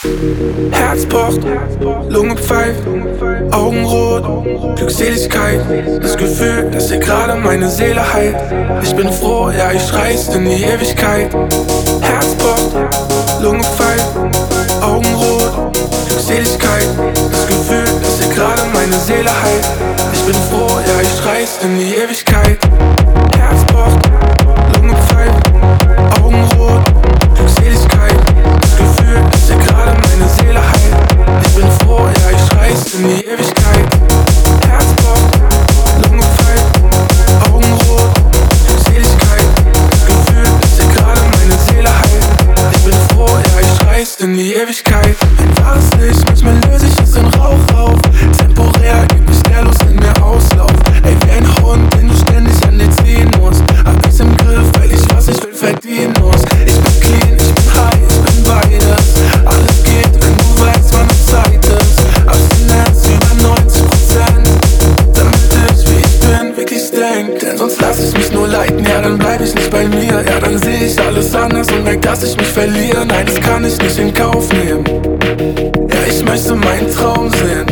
Herz pocht, Lunge pfeift, Augen rot, Glückseligkeit. Das Gefühl, dass hier gerade meine Seele heilt. Ich bin froh, ja, ich schrei's in die Ewigkeit. Herz pocht, Lunge pfeift, Augen rot, Glückseligkeit. Das Gefühl, dass hier gerade meine Seele heilt. Ich bin froh, ja, ich schrei's in die Ewigkeit. Herz pocht, Lunge pfeift, Augen rot, Glückseligkeit. Das Gefühl, dass hier gerade meine Seele heilt. Ich bin froh, ja, ich schrei's in die Ewigkeit. Herz pocht, Lunge pfeift, Augen rot, Glückseligkeit. Das Gefühl, dass hier gerade meine Seele heilt. Ich bin froh, ja, ich schrei's in die Ewigkeit. Ein wahres Licht, manchmal löse ich es in Rauch auf. Temporär gibt mich der Lust in mir Auslauf. Ey, wie ein Hund, den du ständig an dir ziehen musst. Hab ich's im Griff, weil ich was ich will verdienen muss. Ich bin clean, ich bin high, ich bin beides. Alles geht, wenn du weißt, wann es Zeit ist. Abstinenz über 90%, damit ich, wie ich bin, wirklich denk. Denn sonst lass ich mich nur leiten, ja, dann bleib ich nicht bei mir. Ja, dann seh ich alles anders und merk, dass ich mich verliere. Nein, das kann ich nicht in Kauf nehmen. Ja, ich möchte meinen Traum sehen.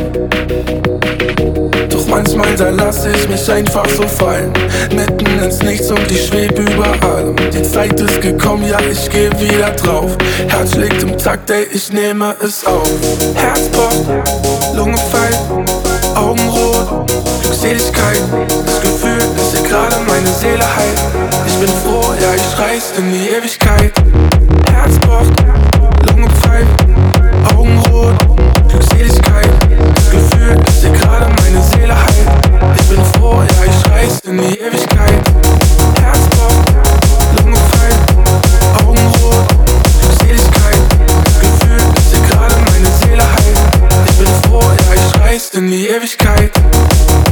Doch manchmal, da lass ich mich einfach so fallen, mitten ins Nichts und ich schweb über allem. Die Zeit ist gekommen, ja, ich geh wieder drauf. Herz schlägt im Takt, ey, ich nehme es auf. Herz pocht, Lunge pfeift, Augen rot, Glückseligkeit. Das Gefühl, dass hier gerade meine Seele heilt. Ich bin froh, ja, ich schrei's in die Ewigkeit. Herz pocht, Lunge pfeift, Augen rot, Glückseligkeit. Das Gefühl, dass hier gerade meine Seele heilt. Ich bin froh, ja, ich schrei's in die Ewigkeit. Herz pocht, Lunge pfeift, Augen rot, Glückseligkeit. Das Gefühl, dass hier gerade meine Seele heilt. Ich bin froh, ja, ich schrei's in die Ewigkeit.